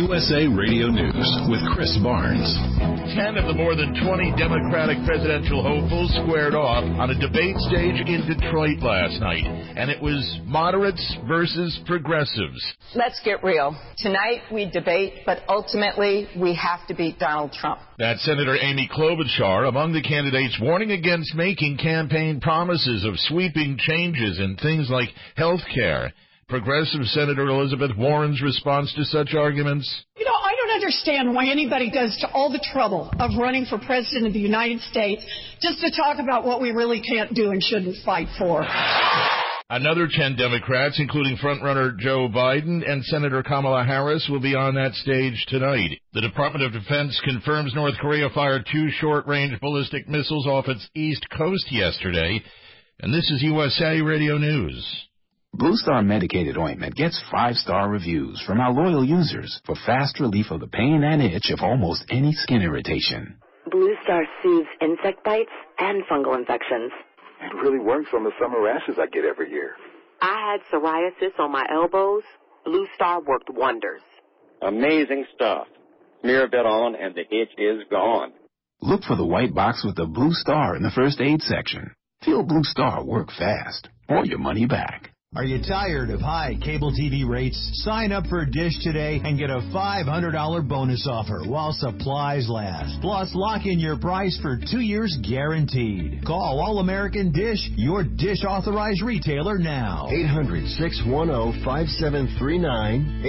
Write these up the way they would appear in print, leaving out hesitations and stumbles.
USA Radio News with Chris Barnes. 10 of the more than 20 Democratic presidential hopefuls squared off on a debate stage in Detroit last night, and it was moderates versus progressives. Let's get real. Tonight we debate, but ultimately we have to beat Donald Trump. That's Senator Amy Klobuchar among the candidates warning against making campaign promises of sweeping changes in things like health care. Progressive Senator Elizabeth Warren's response to such arguments? You know, I don't understand why anybody goes to all the trouble of running for president of the United States just to talk about what we really can't do and shouldn't fight for. Another 10 Democrats, including frontrunner Joe Biden and Senator Kamala Harris, will be on that stage tonight. The Department of Defense confirms North Korea fired 2 short-range ballistic missiles off its east coast yesterday. And this is USA Radio News. Blue Star medicated ointment gets 5-star reviews from our loyal users for fast relief of the pain and itch of almost any skin irritation. Blue Star soothes insect bites and fungal infections. It really works on the summer rashes I get every year. I had psoriasis on my elbows. Blue Star worked wonders. Amazing stuff. Smear a bit on and the itch is gone. Look for the white box with the Blue Star in the first aid section. Feel Blue Star work fast or your money back. Are you tired of high cable TV rates? Sign up for Dish today and get a $500 bonus offer while supplies last. Plus, lock in your price for 2 years guaranteed. Call All-American Dish, your Dish authorized retailer now. 800-610-5739.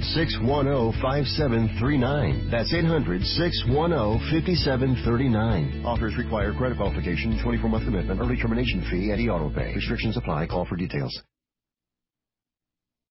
800-610-5739. That's 800-610-5739. Offers require credit qualification, 24-month commitment, early termination fee, and e-auto pay. Restrictions apply. Call for details.